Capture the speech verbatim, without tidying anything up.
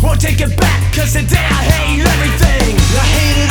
won't take it back, cause today I hate everything. I hate it